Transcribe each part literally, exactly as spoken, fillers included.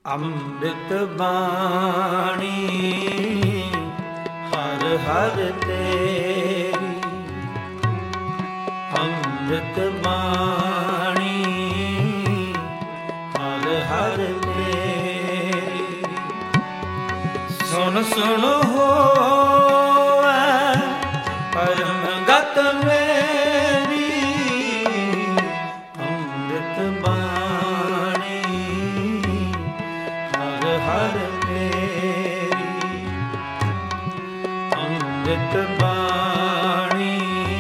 ਅੰਮ੍ਰਿਤ ਬਾਣੀ ਹਰ ਹਰ ਤੇਰੀ, ਅੰਮ੍ਰਿਤ ਬਾਣੀ ਹਰ ਹਰ ਤੇਰੀ। ਸੁਣ ਸੁਣ ਹੋਵੈ ਪਰਮ ਗਤ ਮੇਰੀ, ਅੰਮ੍ਰਿਤ ਬਾਣੀ ਹਰ ਹਰ ਤੇਰੀ, ਅੰਮ੍ਰਿਤ ਬਾਣੀ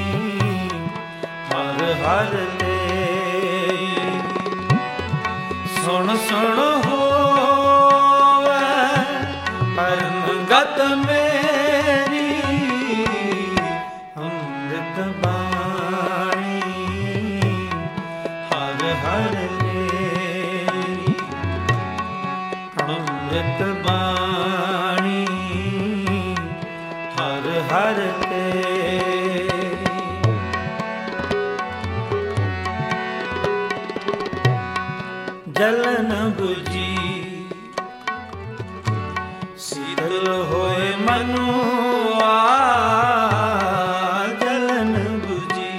ਹਰ ਹਰ ਤੇਰੀ। ਸੁਣ ਸੁਣ ਹੋਵੈ ਪਰਮ ਗਤ ਮੇਰੀ, ਅੰਮ੍ਰਿਤ ਬਾਣੀ ਹਰ ਹਰ ਤੇਰੀ, ਅੰਮ੍ਰਿਤ ਬਾਣੀ ਹਰ ਹਰ ਤੇਰੀ। ਜਲਨ ਬੁਝੀ ਸੀਤਲ ਹੋਏ ਮਨੁਆ, ਜਲਨ ਬੁਝੀ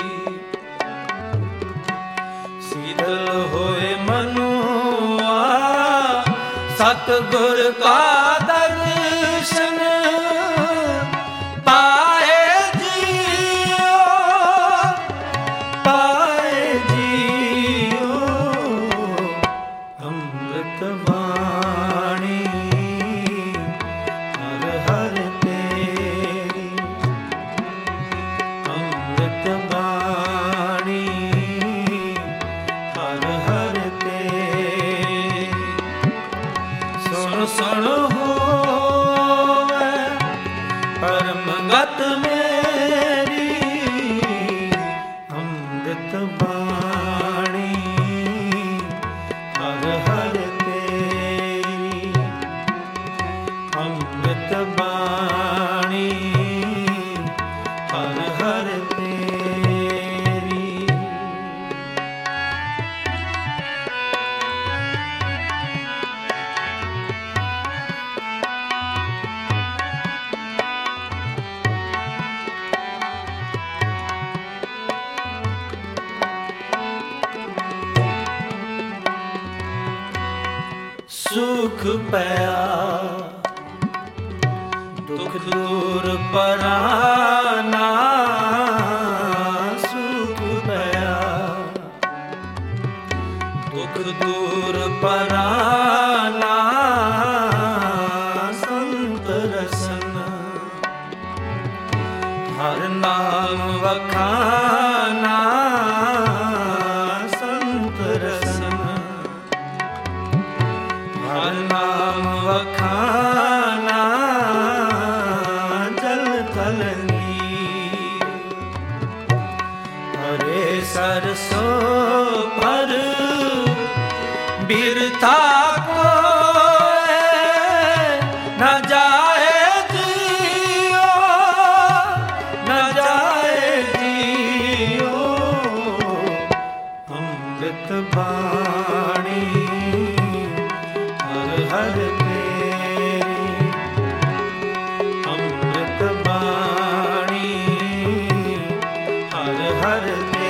ਸੀਤਲ ਹੋਏ ਮਨੁਆ, ਸਤਿਗੁਰ ਕਾ ਦਰਸ਼ਨ ਪਾਏ ਜੀਓ, ਪਾਏ ਜੀਓ। ਅੰਮ੍ਰਿਤ ਬਾਣੀ ਹਰ ਹਰ ਤੇਰੀ, ਅੰਮ੍ਰਿਤ ਬਾਣੀ ਹਰ ਹਰ ਤੇਰੀ। ਸੁਣ ਸੁਣ ਹੋਵੈ ਪਰਮ ਗਤ ਮੇਰੀ, ਅੰਮ੍ਰਿਤ ਬਾਣੀ ਹਰ ਹਰ ਤੇਰੀ, ਅੰਮ੍ਰਿਤ ਬਾਣੀ ਹਰ ਹਰ ਤੇਰੀ। ਸੁਖ ਪਿਆ ਦੁਖ ਦੂਰ ਪਰਾਨਾ, ਸੁਖ ਪਿਆ ਦੁਖ ਦੂਰ ਪਰਾਨਾ, ਸੰਤ ਰਸਨ ਹਰ ਨਾਮ ਵਖਾਨਾ, ਸੰਤ ਰਸਨ ਹਰ ਨਾਮ ਵਖਾਨਾ, ਜਲ ਥਲ ਨੀਰ ਹਰੇ ਸਰਸੋ ਭਰ ਬਿਰਥਾ ਕੋਇ ਨ ਜਾਏ ਜੀਓ, ਨ ਜਾਏ ਜੀਓ। ਅੰਮ੍ਰਿਤ ਬਾਣੀ ਹਰ ਹਰ ਤੇਰੀ, ਅੰਮ੍ਰਿਤ ਬਾਣੀ ਹਰ ਹਰ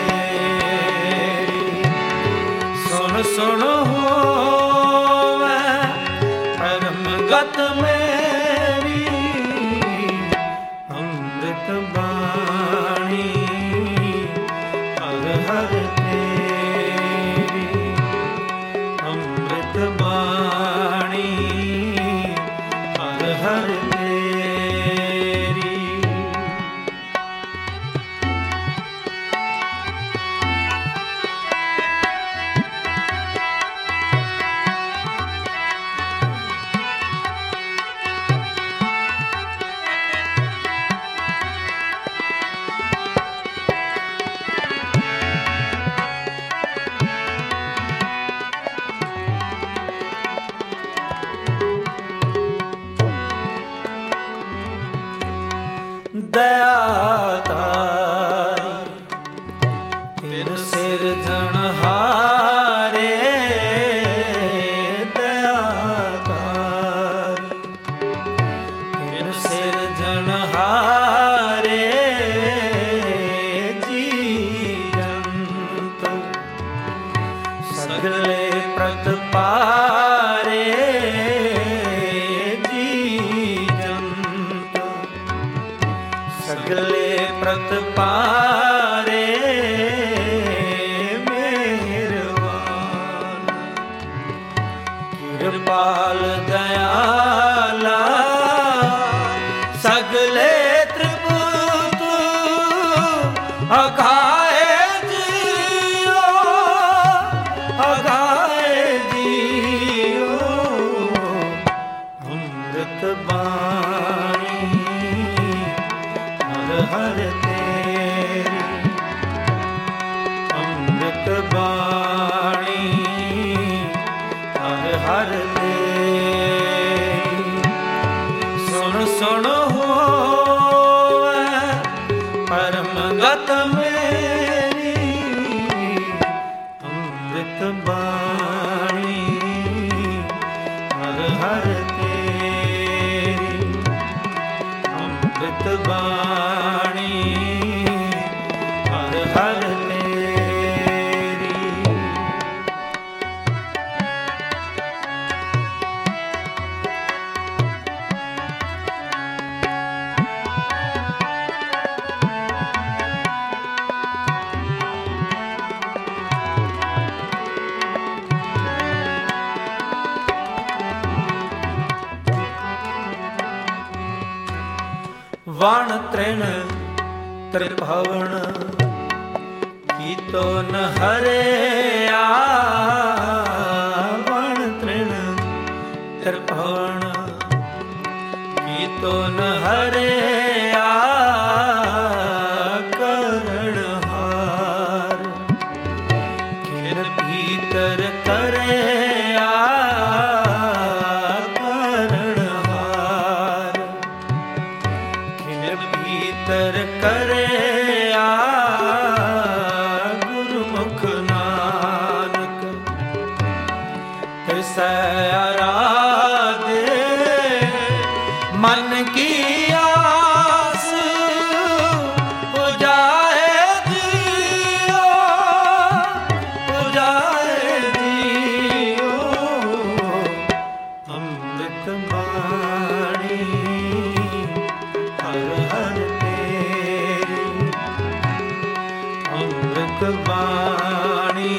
ਤੇਰੀ। ਸੁਣ ਸੁਣ ਹੋਵੈ ਪਰਮ ਗਤ ਮੇਰੀ, ਅੰਮ੍ਰਿਤ ਬਾਣੀ ਹਰ ਹਰ ਤੇਰੀ, ਅੰਮ੍ਰਿਤ ਬਾਣੀ ਹਰ ਹਰ ਤੇਰੀ। ਦਇਆ ਤਾਰੀ ਤਿਨ ਸਿਰਜਣਹਾਰੇ, ਦਇਆ ਕਿਰਪਾਲ ਦਇਆਲਾ ਸਗਲੇ ਤ੍ਰਿਪਤ ਅਗਾਏ ਜੀਓ ਅਗਾਏ ਜੀਓ ਅੰਮ੍ਰਿਤ ਬਾਣੀ ਹਰ ਹਰ ਤੇਰੀ ਅੰਮ੍ਰਿਤ ਬਾਣੀ ਹਰ ਹਰ ਤੇਰੀ ਸੁਣ ਸੁਣ ਹੋਵੇ ਪਰਮ ਗਤ ਮੇਰੀ ਅੰਮ੍ਰਿਤ ਬਾਣੀ ਹਰ ਹਰ ਤੇਰੀ ਅੰਮ੍ਰਿਤ ਬਾਣੀ ਹਰ ਹਰ ਵਣ ਤ੍ਰਿਣ ਤ੍ਰਿਭਵਨ ਕੀਤੋ ਨ ਹਰਿਆ ਵਣ ਤ੍ਰਿਣ ਤ੍ਰਿਭਵਨ ਕੀਤੋ ਨ ਹਰਿਆ ਕਰਣ ਹਾਰ ਖਿਨ ਭੀਤਰ ਕਰਿਆ ਭੀਤਰ ਕਰਿਆ ਗੁਰਮੁਖ ਨਾਨਕ ਤਿਸੈ ਆਰਾਧੇ ਮਨ ਕੀ ਆਸ ਪੁਜਾਏ ਜੀਓ ਪੁਜਾਏ ਜੀਓ ਅੰਮ੍ਰਿਤ ਬਾਣੀ ਹਰ ਹਰ ਤੇਰੀ ਅੰਮ੍ਰਿਤ ਬਾਣੀ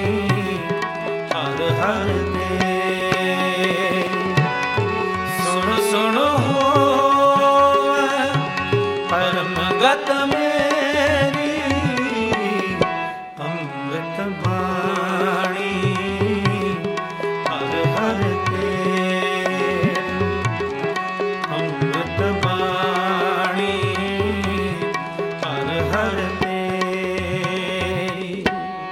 ਹਰ ਹਰ ਤੇਰੀ ਸੁਣ ਸੁਣ ਹੋਵੇ ਪਰਮ ਗਤ ਮੇਰੀ ਅੰਮ੍ਰਿਤ ਬਾਣੀ ਹਰ ਹਰ ਤੇਰੀ ਅੰਮ੍ਰਿਤ ਬਾਣੀ ਹਰ ਹਰ ਤੇਰੀ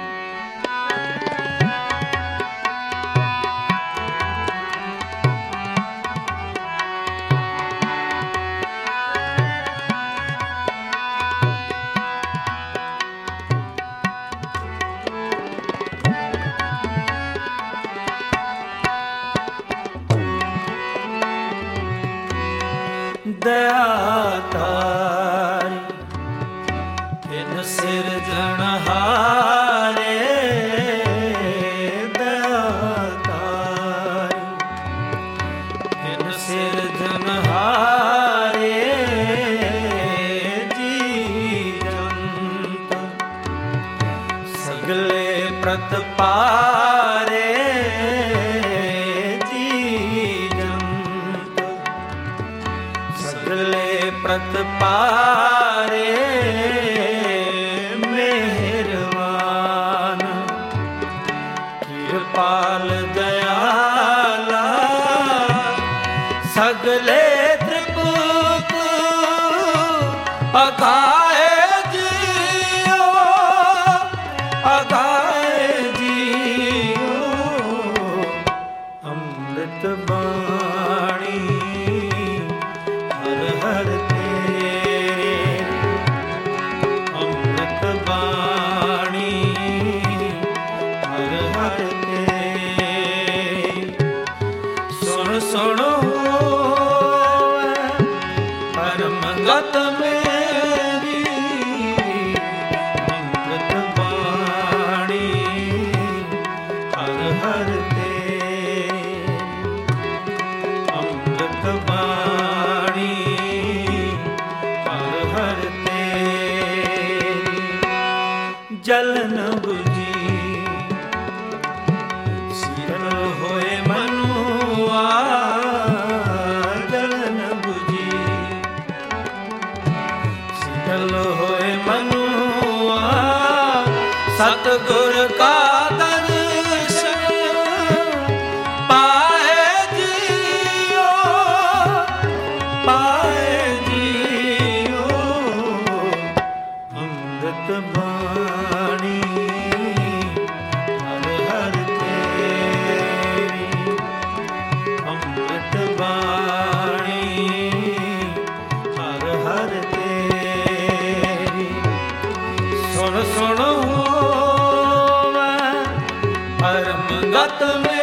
ਦਇਆਤਾਰੀ ਤਿਨ ਸਿਰਜਣਹਾਰੇ ਦਇਆਤਾਰੀ ਤਿਨ ਸਿਰਜਣਹਾਰੇ ਜੀ ਜੰਤ ਸਗਲੇ ਪ੍ਰਤਪਾਰੇ ਪ੍ਰਤਪਾਰੇ ਮਿਹਰਬਾਨ ਕਿਰਪਾਲ ਦਇਆਲਾ ਸਗਲੇ ਤ੍ਰਿਪਤ ਅਗਾਏ ਜੀਓ ਅਗਾਏ ਜੀਓ ਅੰਮ੍ਰਿਤ ਬਾਣੀ ਹਰ ਹਰ ਤੇਰੀ ਅੰਮ੍ਰਿਤ ਬਾਣੀ ਹਰ ਹਰ ਤੇਰੀ ਸੁਣ ਸੁਣ ਹੋਵੇ ਪਰਮ ਗਤ ਮੇਰੀ ਅੰਮ੍ਰਿਤ ਬਾਣੀ ਹਰ ਹਰ ਤੇਰੀ ਅੰਮ੍ਰਿਤ ਬਾਣੀ ਹਰ ਹਰ ਤੇਰੀ ਜਲਨ ਬੁਝੀ ਸਿਰਲ ਹੋਏ ਮਨੁ ਗਤ ਮੇਰੀ